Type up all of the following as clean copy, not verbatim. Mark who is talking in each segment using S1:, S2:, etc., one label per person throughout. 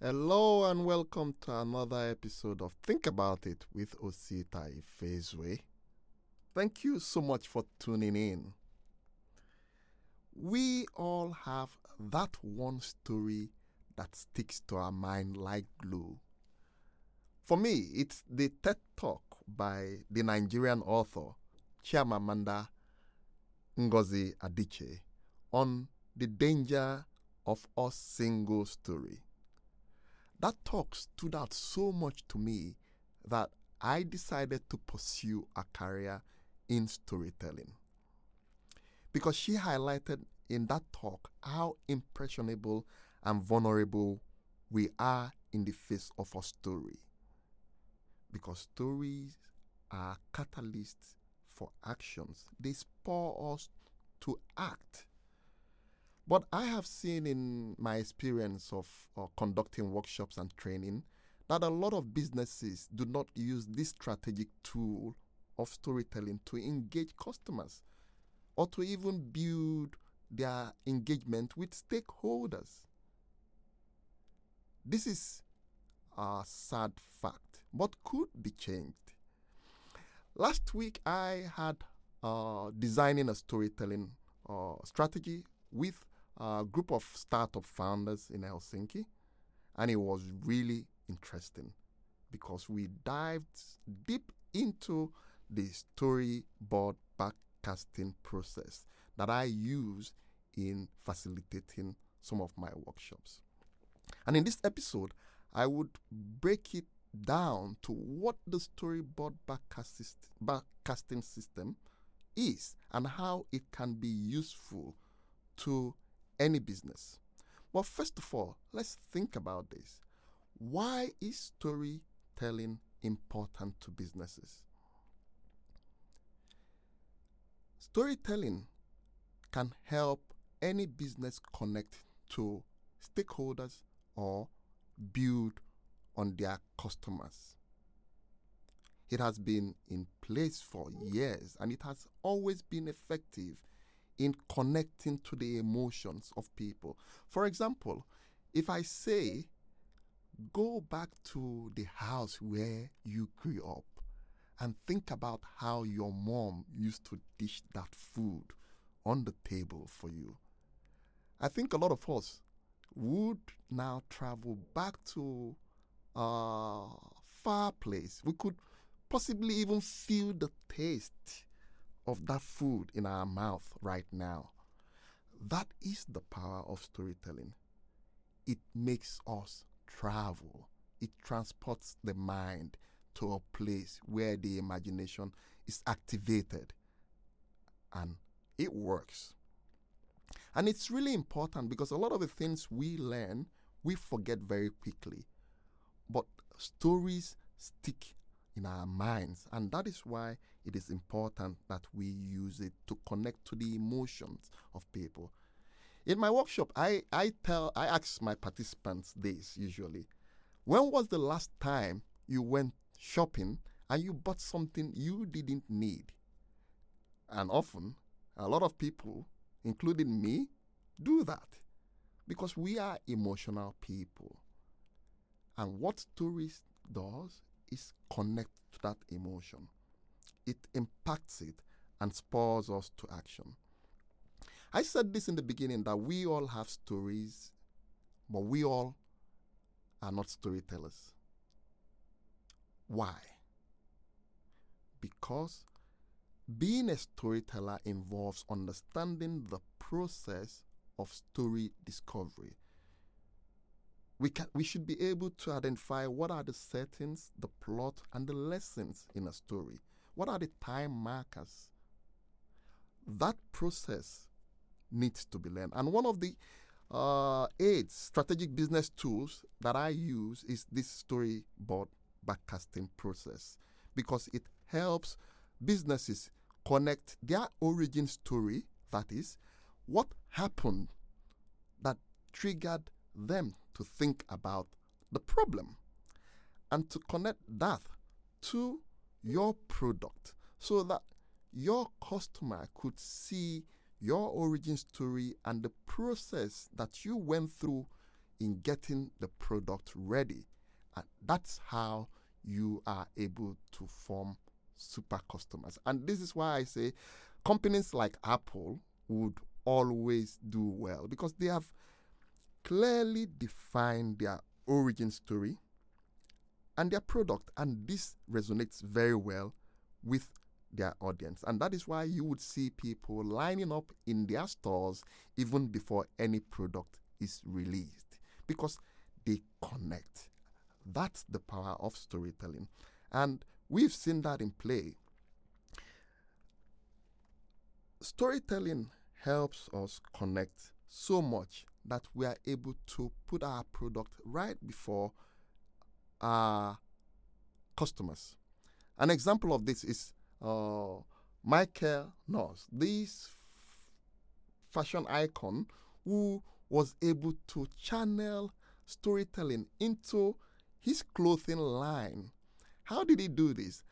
S1: Hello and welcome to another episode of Think About It with Osita Ifezwe. Thank you so much for tuning in. We all have that one story that sticks to our mind like glue. For me, it's the TED Talk by the Nigerian author Chimamanda Ngozi Adichie on the danger of a single story. That talk stood out so much to me that I decided to pursue a career in storytelling. Because she highlighted in that talk how impressionable and vulnerable we are in the face of a story. Because stories are catalysts for actions, they spur us to act. But I have seen in my experience of conducting workshops and training that a lot of businesses do not use this strategic tool of storytelling to engage customers or to even build their engagement with stakeholders. This is a sad fact, but could be changed. Last week, I had designing a storytelling strategy with a group of startup founders in Helsinki, and it was really interesting because we dived deep into the storyboard backcasting process that I use in facilitating some of my workshops. And in this episode, I would break it down to what the storyboard backcasting system is and how it can be useful to any business. But first of all, let's think about this. Why is storytelling important to businesses? Storytelling can help any business connect to stakeholders or build on their customers. It has been in place for years and it has always been effective in connecting to the emotions of people. For example, if I say, go back to the house where you grew up and think about how your mom used to dish that food on the table for you, I think a lot of us would now travel back to a far place. We could possibly even feel the taste of that food in our mouth right now. That is the power of storytelling. It makes us travel. It transports the mind to a place where the imagination is activated and it works. And it's really important because a lot of the things we learn, we forget very quickly. But stories stick in our minds, and that is why it is important that we use it to connect to the emotions of people. In my workshop, I ask my participants this usually. When was the last time you went shopping and you bought something you didn't need? And often, a lot of people, including me, do that because we are emotional people. And what stories does is connect to that emotion. It impacts it and spurs us to action. I said this in the beginning that we all have stories, but we all are not storytellers. Why? Because being a storyteller involves understanding the process of story discovery. We should be able to identify what are the settings, the plot, and the lessons in a story. What are the time markers? That process needs to be learned. And one of the aids, strategic business tools that I use is this storyboard backcasting process because it helps businesses connect their origin story, that is, what happened that triggered them to think about the problem, and to connect that to your product so that your customer could see your origin story and the process that you went through in getting the product ready. And that's how you are able to form super customers. And this is why I say companies like Apple would always do well, because they have clearly defined their origin story and their product, and this resonates very well with their audience. And that is why you would see people lining up in their stores even before any product is released, because they connect. That's the power of storytelling, and we've seen that in play. Storytelling helps us connect so much that we are able to put our product right before our customers. An example of this is Michael Kors, this fashion icon who was able to channel storytelling into his clothing line. How did he do this?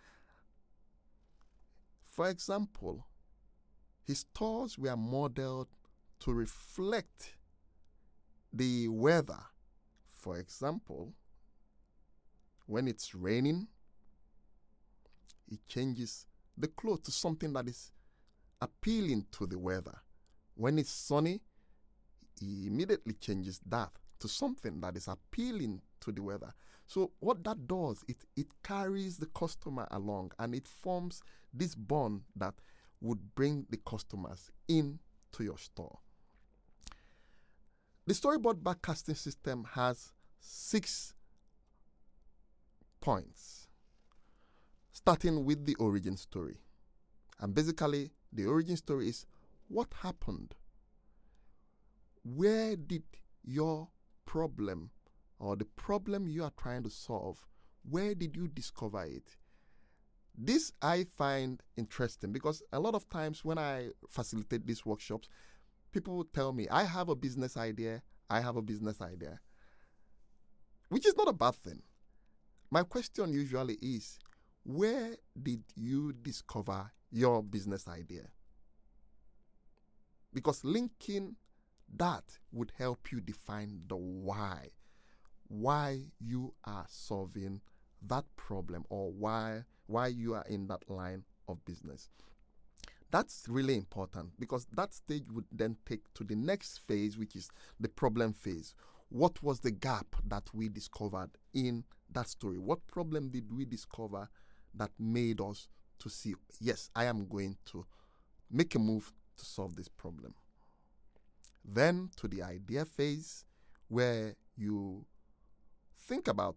S1: For example, his stores were modeled to reflect the weather. For example, when it's raining, he changes the clothes to something that is appealing to the weather. When it's sunny, he immediately changes that to something that is appealing to the weather. So what that does, it carries the customer along, and it forms this bond that would bring the customers in to your store. The storyboard backcasting system has 6 points, starting with the origin story. And basically, the origin story is what happened. Where did your problem, or the problem you are trying to solve, where did you discover it? This I find interesting, because a lot of times when I facilitate these workshops, people will tell me, I have a business idea, which is not a bad thing. My question usually is, where did you discover your business idea? Because linking that would help you define the why you are solving that problem, or why you are in that line of business. That's really important, because that stage would then take to the next phase, which is the problem phase. What was the gap that we discovered in that story? What problem did we discover that made us to see, yes, I am going to make a move to solve this problem? Then to the idea phase, where you think about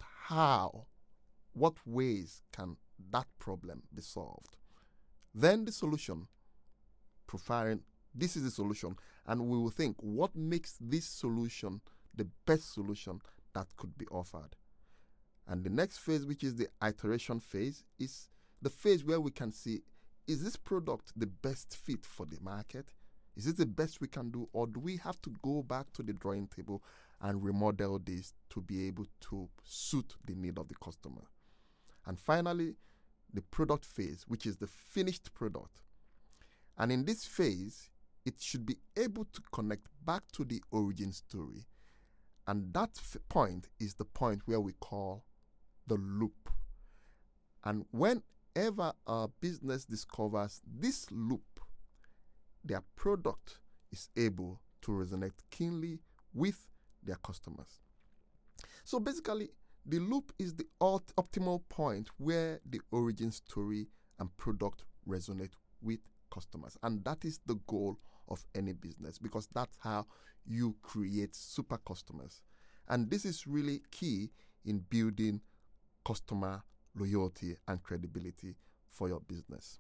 S1: what ways can that problem be solved. Then the solution, profiling, this is the solution, and we will think, what makes this solution the best solution that could be offered? And the next phase, which is the iteration phase, is the phase where we can see, is this product the best fit for the market? Is it the best we can do, or do we have to go back to the drawing table and remodel this to be able to suit the need of the customer? And finally, the product phase, which is the finished product. And in this phase, it should be able to connect back to the origin story. And that point is the point where we call the loop. And whenever a business discovers this loop, their product is able to resonate keenly with their customers. So basically, the loop is the optimal point where the origin story and product resonate with customers. And that is the goal of any business, because that's how you create super customers. And this is really key in building customer loyalty and credibility for your business.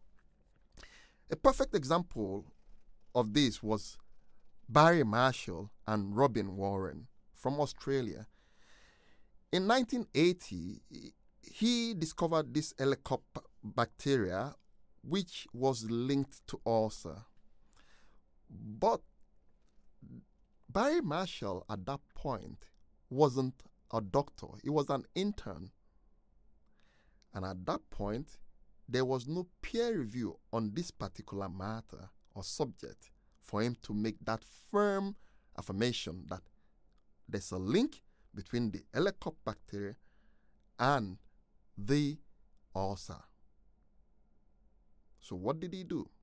S1: A perfect example of this was Barry Marshall and Robin Warren from Australia. In 1980, he discovered this helicobacteria, which was linked to ulcer. But Barry Marshall at that point wasn't a doctor, he was an intern. And at that point, there was no peer review on this particular matter or subject for him to make that firm affirmation that there's a link between the Helicobacter and the ulcer. So what did he do?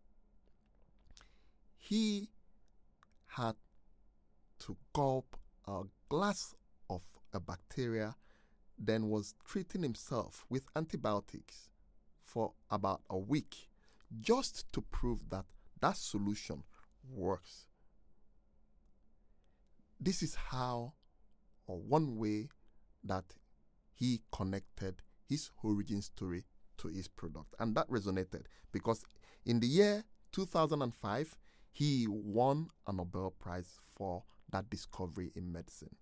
S1: He had to gulp a glass of a bacteria, then was treating himself with antibiotics for about a week just to prove that that solution works. This is how, or one way, that he connected his origin story to his product. And that resonated because in the year 2005, he won a Nobel Prize for that discovery in medicine.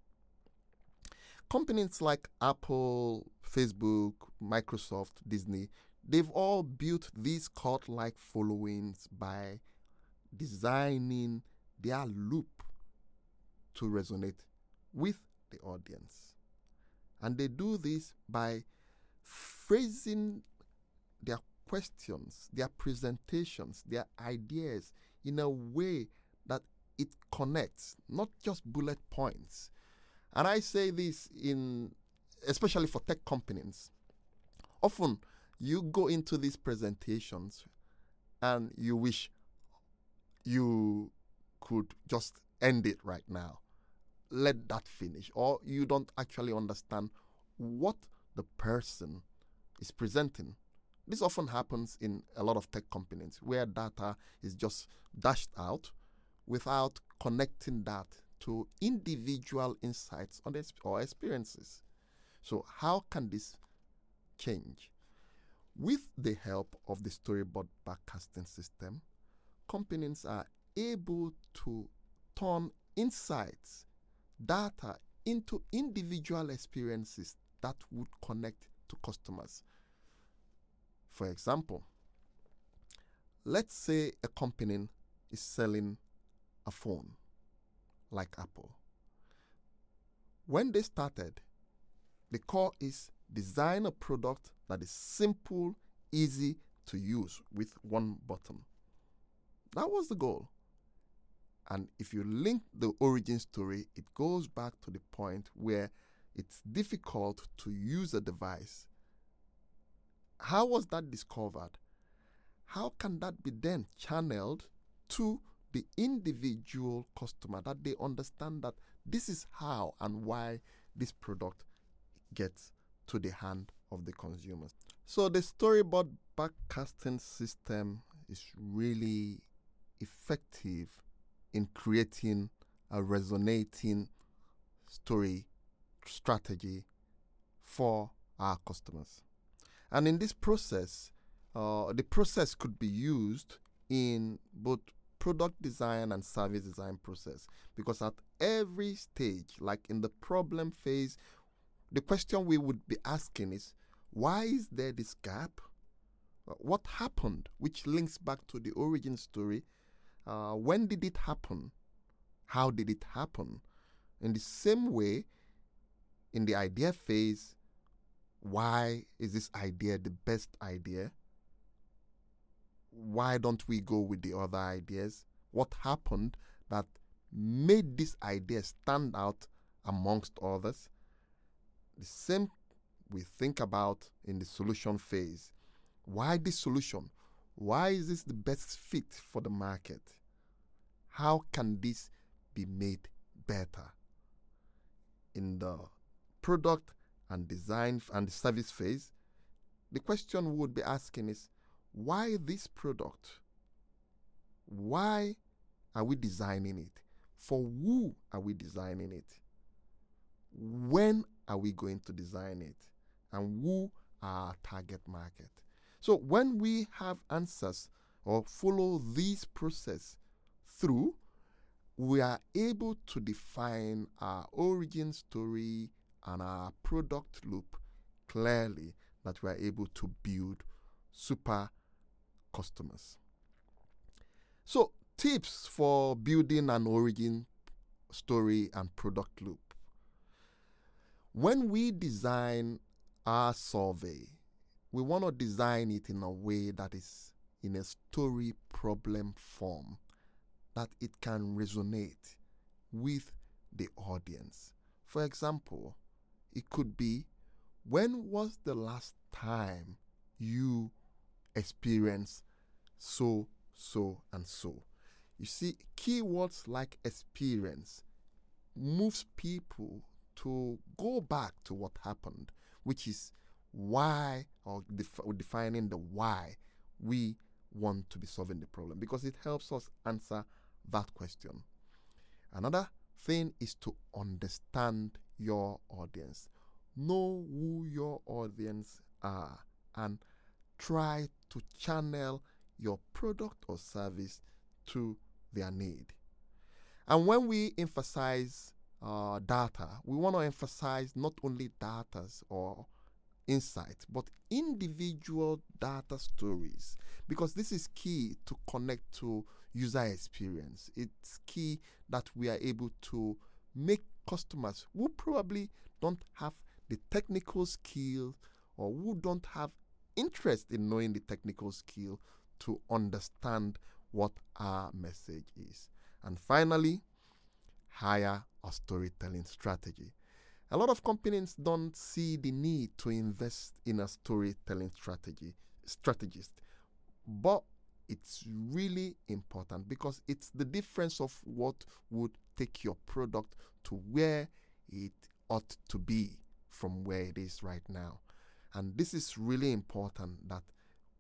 S1: Companies like Apple, Facebook, Microsoft, Disney, they've all built these cult-like followings by designing their loop to resonate with the audience. And they do this by phrasing their questions, their presentations, their ideas in a way that it connects, not just bullet points. And I say this especially for tech companies. Often you go into these presentations and you wish you could just end it right now. Let that finish. Or you don't actually understand what the person is presenting. This often happens in a lot of tech companies where data is just dashed out without connecting that to individual insights or experiences. So how can this change? With the help of the storyboard backcasting system, companies are able to turn insights, data into individual experiences that would connect to customers. For example, let's say a company is selling a phone like Apple. When they started, the core is design a product that is simple, easy to use with one button. That was the goal. And if you link the origin story, it goes back to the point where it's difficult to use a device. How was that discovered? How can that be then channeled to the individual customer, that they understand that this is how and why this product gets to the hand of the consumers? So the storyboard backcasting system is really effective in creating a resonating story strategy for our customers. And in this process, the process could be used in both product design and service design process, because at every stage, like in the problem phase, the question we would be asking is, why is there this gap? What happened? Which links back to the origin story. When did it happen? How did it happen? In the same way, in the idea phase, why is this idea the best idea? Why don't we go with the other ideas? What happened that made this idea stand out amongst others? The same we think about in the solution phase. Why this solution? Why is this the best fit for the market? How can this be made better? In the product and design and the service phase, the question we would be asking is, why this product? Why are we designing it? For who are we designing it? When are we going to design it? And who are our target market? So when we have answers or follow this process through, we are able to define our origin story and our product loop clearly, that we are able to build super customers. So, tips for building an origin story and product loop. When we design our survey, we want to design it in a way that is in a story problem form, that it can resonate with the audience. For example, it could be, when was the last time you experienced so, and so? You see, keywords like experience moves people to go back to what happened, which is why, or defining the why we want to be solving the problem, because it helps us answer that question. Another thing is to understand your audience. Know who your audience are and try to channel your product or service to their need. And when we emphasize data, we want to emphasize not only data or insights, but individual data stories, because this is key to connect to user experience. It's key that we are able to make customers who probably don't have the technical skill or who don't have interest in knowing the technical skill to understand what our message is. And finally, hire a storytelling strategy. A lot of companies don't see the need to invest in a storytelling strategist, but it's really important because it's the difference of what would take your product to where it ought to be from where it is right now. And this is really important, that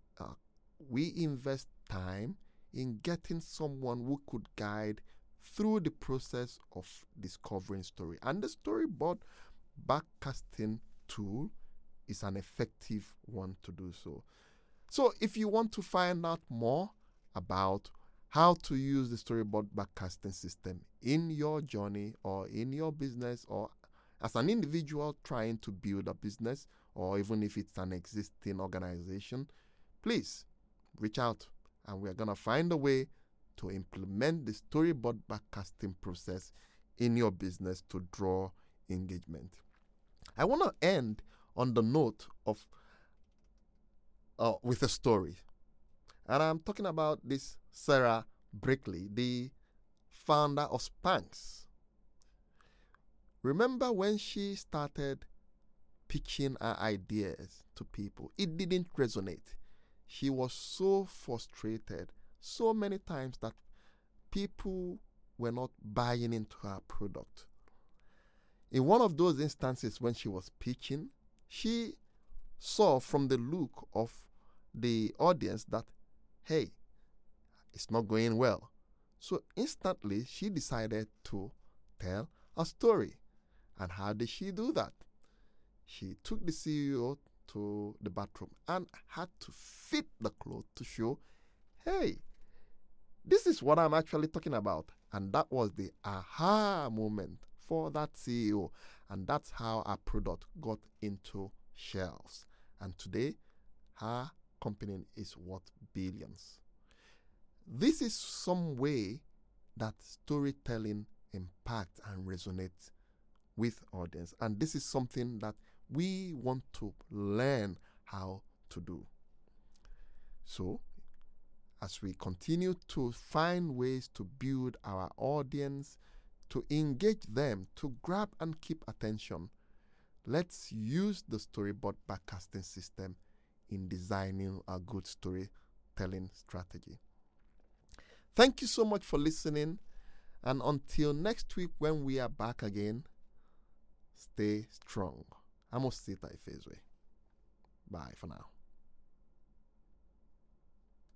S1: we invest time in getting someone who could guide through the process of discovering story. And the storyboard backcasting tool is an effective one to do so. So if you want to find out more about how to use the storyboard backcasting system in your journey or in your business, or as an individual trying to build a business, or even if it's an existing organization, please reach out and we're going to find a way to implement the storyboard backcasting process in your business to draw engagement. I want to end on the note of with a story. And I'm talking about this Sarah Brickley, the founder of Spanx. Remember when she started pitching her ideas to people, it didn't resonate. She was so frustrated so many times that people were not buying into her product. In one of those instances when she was pitching, she saw from the look of the audience that, hey, it's not going well. So instantly she decided to tell a story. And how did she do that? She took the CEO to the bathroom and had to fit the clothes to show, hey, this is what I'm actually talking about. And that was the aha moment for that CEO. And that's how our product got into shelves. And today, her company is worth billions. This is some way that storytelling impacts and resonates with audience. And this is something that we want to learn how to do. So, as we continue to find ways to build our audience, to engage them, to grab and keep attention, let's use the storyboard backcasting system in designing a good storytelling strategy. Thank you so much for listening. And until next week when we are back again, stay strong. I'm Osita Ifezwe. Bye for now.